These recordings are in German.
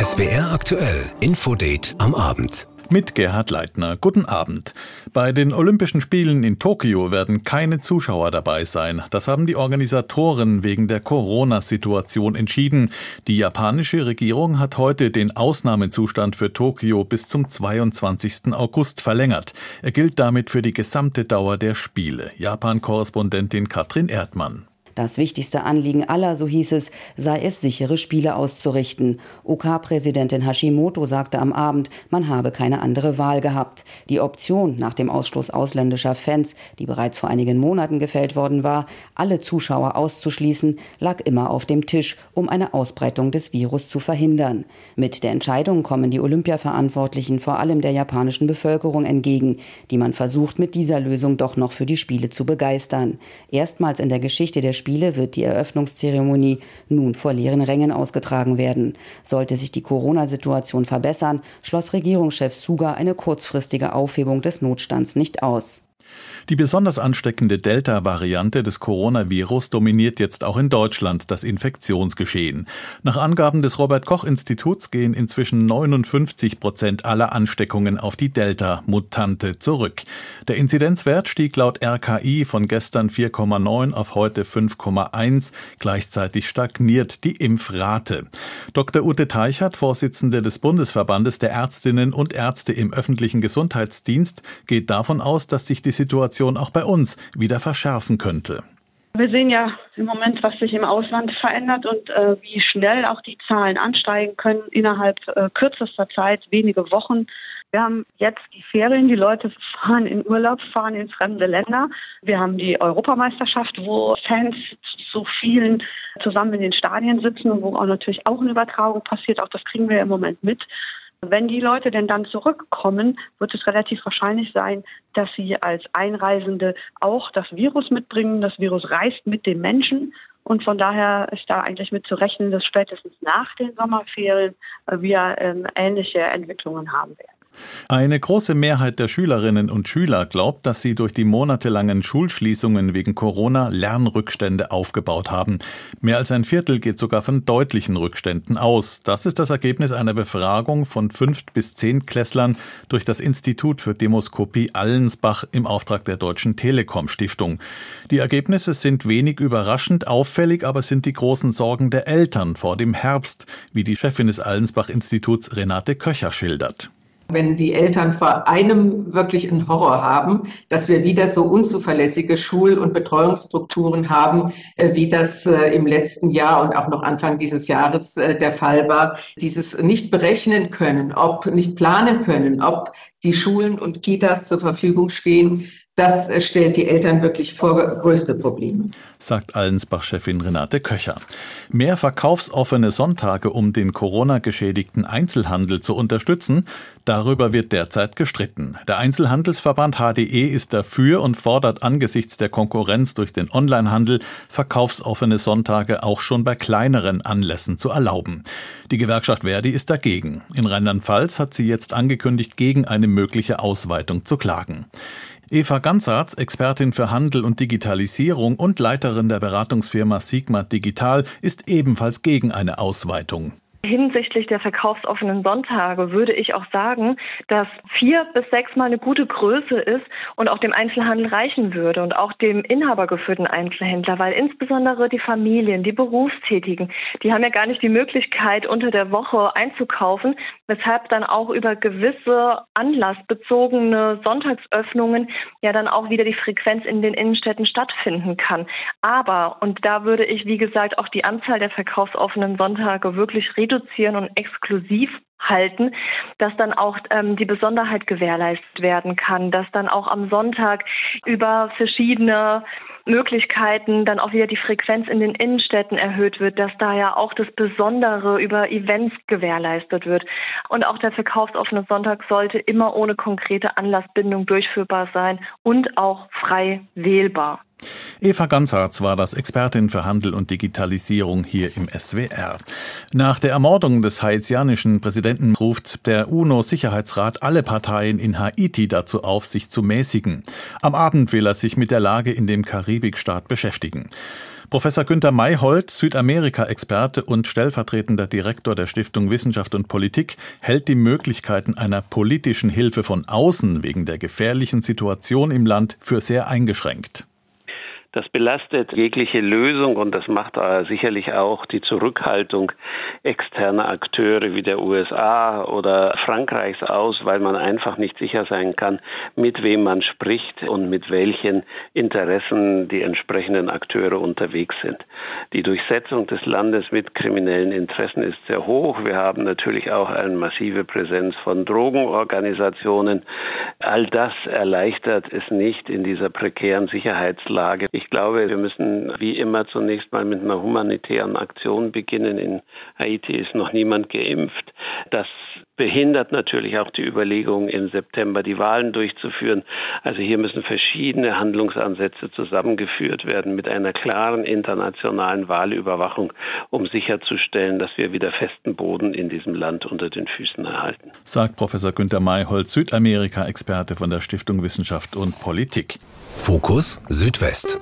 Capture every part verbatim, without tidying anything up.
S W R aktuell, Infodate am Abend. Mit Gerhard Leitner. Guten Abend. Bei den Olympischen Spielen in Tokio werden keine Zuschauer dabei sein. Das haben die Organisatoren wegen der Corona-Situation entschieden. Die japanische Regierung hat heute den Ausnahmezustand für Tokio bis zum zweiundzwanzigsten August verlängert. Er gilt damit für die gesamte Dauer der Spiele. Japan-Korrespondentin Katrin Erdmann. Das wichtigste Anliegen aller, so hieß es, sei es, sichere Spiele auszurichten. O K-Präsidentin Hashimoto sagte am Abend, man habe keine andere Wahl gehabt. Die Option, nach dem Ausschluss ausländischer Fans, die bereits vor einigen Monaten gefällt worden war, alle Zuschauer auszuschließen, lag immer auf dem Tisch, um eine Ausbreitung des Virus zu verhindern. Mit der Entscheidung kommen die Olympiaverantwortlichen vor allem der japanischen Bevölkerung entgegen, die man versucht, mit dieser Lösung doch noch für die Spiele zu begeistern. Erstmals in der Geschichte der Spiele wird die Eröffnungszeremonie nun vor leeren Rängen ausgetragen werden. Sollte sich die Corona-Situation verbessern, schloss Regierungschef Suga eine kurzfristige Aufhebung des Notstands nicht aus. Die besonders ansteckende Delta-Variante des Coronavirus dominiert jetzt auch in Deutschland das Infektionsgeschehen. Nach Angaben des Robert-Koch-Instituts gehen inzwischen neunundfünfzig Prozent aller Ansteckungen auf die Delta-Mutante zurück. Der Inzidenzwert stieg laut R K I von gestern vier Komma neun auf heute fünf Komma eins. Gleichzeitig stagniert die Impfrate. Doktor Ute Teichert, Vorsitzende des Bundesverbandes der Ärztinnen und Ärzte im öffentlichen Gesundheitsdienst, geht davon aus, dass sich die Situation auch bei uns wieder verschärfen könnte. Wir sehen ja im Moment, was sich im Ausland verändert und äh, wie schnell auch die Zahlen ansteigen können innerhalb äh, kürzester Zeit, wenige Wochen. Wir haben jetzt die Ferien, die Leute fahren in Urlaub, fahren in fremde Länder. Wir haben die Europameisterschaft, wo Fans so vielen zusammen in den Stadien sitzen und wo auch natürlich auch eine Übertragung passiert. Auch das kriegen wir im Moment mit. Wenn die Leute denn dann zurückkommen, wird es relativ wahrscheinlich sein, dass sie als Einreisende auch das Virus mitbringen. Das Virus reist mit dem Menschen und von daher ist da eigentlich mit zu rechnen, dass spätestens nach den Sommerferien wir ähm, ähnliche Entwicklungen haben werden. Eine große Mehrheit der Schülerinnen und Schüler glaubt, dass sie durch die monatelangen Schulschließungen wegen Corona Lernrückstände aufgebaut haben. Mehr als ein Viertel geht sogar von deutlichen Rückständen aus. Das ist das Ergebnis einer Befragung von Fünft- bis Zehntklässlern durch das Institut für Demoskopie Allensbach im Auftrag der Deutschen Telekom-Stiftung. Die Ergebnisse sind wenig überraschend, auffällig aber sind die großen Sorgen der Eltern vor dem Herbst, wie die Chefin des Allensbach-Instituts Renate Köcher schildert. Wenn die Eltern vor einem wirklich einen Horror haben, dass wir wieder so unzuverlässige Schul- und Betreuungsstrukturen haben, wie das im letzten Jahr und auch noch Anfang dieses Jahres der Fall war. Dieses nicht berechnen können, ob nicht planen können, ob die Schulen und Kitas zur Verfügung stehen, das stellt die Eltern wirklich vor größte Probleme, sagt Allensbach-Chefin Renate Köcher. Mehr verkaufsoffene Sonntage, um den Corona-geschädigten Einzelhandel zu unterstützen, darüber wird derzeit gestritten. Der Einzelhandelsverband H D E ist dafür und fordert angesichts der Konkurrenz durch den Onlinehandel verkaufsoffene Sonntage auch schon bei kleineren Anlässen zu erlauben. Die Gewerkschaft Verdi ist dagegen. In Rheinland-Pfalz hat sie jetzt angekündigt, gegen eine mögliche Ausweitung zu klagen. Eva Gansarz, Expertin für Handel und Digitalisierung und Leiterin der Beratungsfirma Sigma Digital, ist ebenfalls gegen eine Ausweitung. Hinsichtlich der verkaufsoffenen Sonntage würde ich auch sagen, dass vier bis sechs Mal eine gute Größe ist und auch dem Einzelhandel reichen würde und auch dem inhabergeführten Einzelhändler, weil insbesondere die Familien, die Berufstätigen, die haben ja gar nicht die Möglichkeit, unter der Woche einzukaufen, weshalb dann auch über gewisse anlassbezogene Sonntagsöffnungen ja dann auch wieder die Frequenz in den Innenstädten stattfinden kann. Aber, und da würde ich, wie gesagt, auch die Anzahl der verkaufsoffenen Sonntage wirklich reduzieren und exklusiv halten, dass dann auch ähm, die Besonderheit gewährleistet werden kann, dass dann auch am Sonntag über verschiedene Möglichkeiten dann auch wieder die Frequenz in den Innenstädten erhöht wird, dass da ja auch das Besondere über Events gewährleistet wird. Und auch der verkaufsoffene Sonntag sollte immer ohne konkrete Anlassbindung durchführbar sein und auch frei wählbar. Eva Gansarz war das, Expertin für Handel und Digitalisierung hier im S W R. Nach der Ermordung des haitianischen Präsidenten ruft der UNO-Sicherheitsrat alle Parteien in Haiti dazu auf, sich zu mäßigen. Am Abend will er sich mit der Lage in dem Karibikstaat beschäftigen. Professor Günter Mayholt, Südamerika-Experte und stellvertretender Direktor der Stiftung Wissenschaft und Politik, hält die Möglichkeiten einer politischen Hilfe von außen wegen der gefährlichen Situation im Land für sehr eingeschränkt. Das belastet jegliche Lösung und das macht äh, sicherlich auch die Zurückhaltung externer Akteure wie der U S A oder Frankreichs aus, weil man einfach nicht sicher sein kann, mit wem man spricht und mit welchen Interessen die entsprechenden Akteure unterwegs sind. Die Durchsetzung des Landes mit kriminellen Interessen ist sehr hoch. Wir haben natürlich auch eine massive Präsenz von Drogenorganisationen. All das erleichtert es nicht in dieser prekären Sicherheitslage. Ich glaube, wir müssen wie immer zunächst mal mit einer humanitären Aktion beginnen. In Haiti ist noch niemand geimpft. Das behindert natürlich auch die Überlegungen, im September die Wahlen durchzuführen. Also hier müssen verschiedene Handlungsansätze zusammengeführt werden mit einer klaren internationalen Wahlüberwachung, um sicherzustellen, dass wir wieder festen Boden in diesem Land unter den Füßen erhalten. Sagt Professor Günter Mayholt, Südamerika-Experte von der Stiftung Wissenschaft und Politik. Fokus Südwest.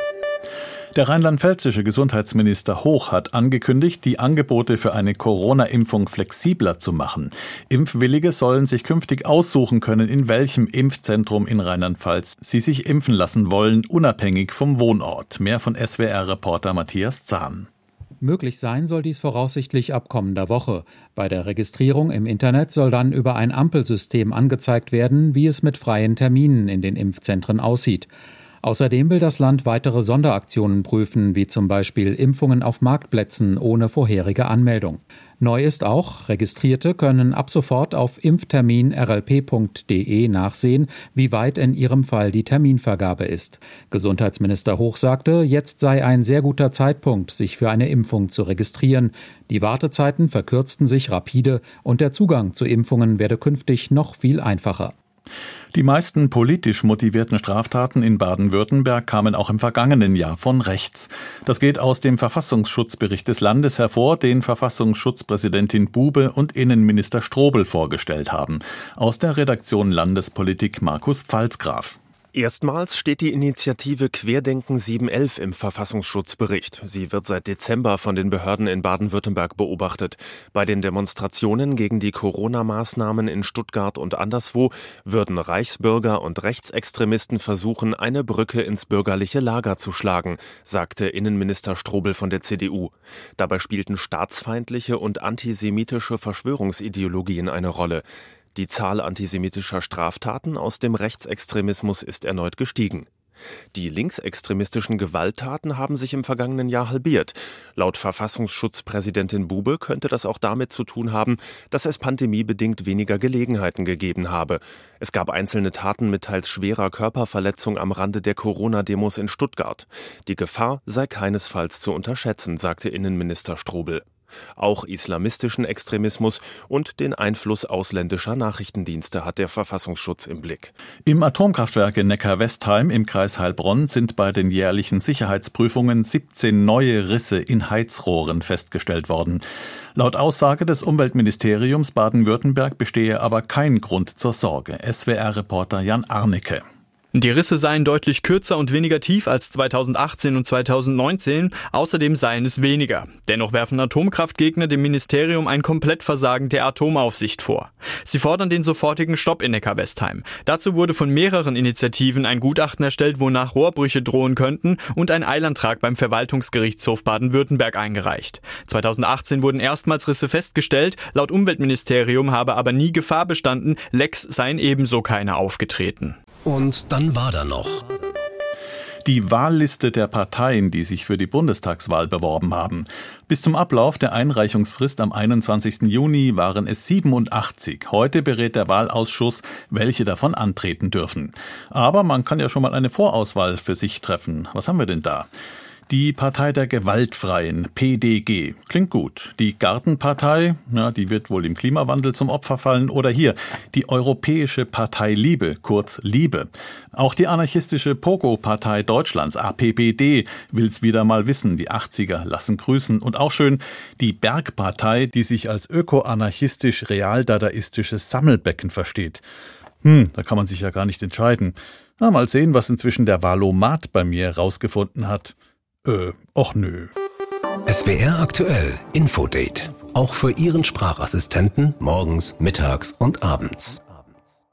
Der rheinland-pfälzische Gesundheitsminister Hoch hat angekündigt, die Angebote für eine Corona-Impfung flexibler zu machen. Impfwillige sollen sich künftig aussuchen können, in welchem Impfzentrum in Rheinland-Pfalz sie sich impfen lassen wollen, unabhängig vom Wohnort. Mehr von S W R-Reporter Matthias Zahn. Möglich sein soll dies voraussichtlich ab kommender Woche. Bei der Registrierung im Internet soll dann über ein Ampelsystem angezeigt werden, wie es mit freien Terminen in den Impfzentren aussieht. Außerdem will das Land weitere Sonderaktionen prüfen, wie zum Beispiel Impfungen auf Marktplätzen ohne vorherige Anmeldung. Neu ist auch, Registrierte können ab sofort auf impftermin r l p punkt d e nachsehen, wie weit in ihrem Fall die Terminvergabe ist. Gesundheitsminister Hoch sagte, jetzt sei ein sehr guter Zeitpunkt, sich für eine Impfung zu registrieren. Die Wartezeiten verkürzten sich rapide und der Zugang zu Impfungen werde künftig noch viel einfacher. Die meisten politisch motivierten Straftaten in Baden-Württemberg kamen auch im vergangenen Jahr von rechts. Das geht aus dem Verfassungsschutzbericht des Landes hervor, den Verfassungsschutzpräsidentin Bube und Innenminister Strobel vorgestellt haben. Aus der Redaktion Landespolitik Markus Pfalzgraf. Erstmals steht die Initiative Querdenken sieben elf im Verfassungsschutzbericht. Sie wird seit Dezember von den Behörden in Baden-Württemberg beobachtet. Bei den Demonstrationen gegen die Corona-Maßnahmen in Stuttgart und anderswo würden Reichsbürger und Rechtsextremisten versuchen, eine Brücke ins bürgerliche Lager zu schlagen, sagte Innenminister Strobel von der C D U. Dabei spielten staatsfeindliche und antisemitische Verschwörungsideologien eine Rolle. Die Zahl antisemitischer Straftaten aus dem Rechtsextremismus ist erneut gestiegen. Die linksextremistischen Gewalttaten haben sich im vergangenen Jahr halbiert. Laut Verfassungsschutzpräsidentin Bube könnte das auch damit zu tun haben, dass es pandemiebedingt weniger Gelegenheiten gegeben habe. Es gab einzelne Taten mit teils schwerer Körperverletzung am Rande der Corona-Demos in Stuttgart. Die Gefahr sei keinesfalls zu unterschätzen, sagte Innenminister Strobel. Auch islamistischen Extremismus und den Einfluss ausländischer Nachrichtendienste hat der Verfassungsschutz im Blick. Im Atomkraftwerk in Neckar-Westheim im Kreis Heilbronn sind bei den jährlichen Sicherheitsprüfungen siebzehn neue Risse in Heizrohren festgestellt worden. Laut Aussage des Umweltministeriums Baden-Württemberg bestehe aber kein Grund zur Sorge. S W R-Reporter Jan Arnecke. Die Risse seien deutlich kürzer und weniger tief als zweitausendachtzehn und zweitausendneunzehn, außerdem seien es weniger. Dennoch werfen Atomkraftgegner dem Ministerium ein Komplettversagen der Atomaufsicht vor. Sie fordern den sofortigen Stopp in Neckar-Westheim. Dazu wurde von mehreren Initiativen ein Gutachten erstellt, wonach Rohrbrüche drohen könnten, und ein Eilantrag beim Verwaltungsgerichtshof Baden-Württemberg eingereicht. zweitausendachtzehn wurden erstmals Risse festgestellt, laut Umweltministerium habe aber nie Gefahr bestanden, Lecks seien ebenso keine aufgetreten. Und dann war da noch die Wahlliste der Parteien, die sich für die Bundestagswahl beworben haben. Bis zum Ablauf der Einreichungsfrist am einundzwanzigsten Juni waren es siebenundachtzig. Heute berät der Wahlausschuss, welche davon antreten dürfen. Aber man kann ja schon mal eine Vorauswahl für sich treffen. Was haben wir denn da? Die Partei der Gewaltfreien, P D G. Klingt gut. Die Gartenpartei, na, die wird wohl dem Klimawandel zum Opfer fallen. Oder hier, die Europäische Partei Liebe, kurz Liebe. Auch die anarchistische Pogo-Partei Deutschlands, A P B D, will's wieder mal wissen. Die achtziger lassen grüßen. Und auch schön die Bergpartei, die sich als öko-anarchistisch-real-dadaistisches Sammelbecken versteht. Hm, da kann man sich ja gar nicht entscheiden. Na, mal sehen, was inzwischen der Wahlomat bei mir rausgefunden hat. Äh, och nö. S W R aktuell Infodate. Auch für Ihren Sprachassistenten morgens, mittags und abends.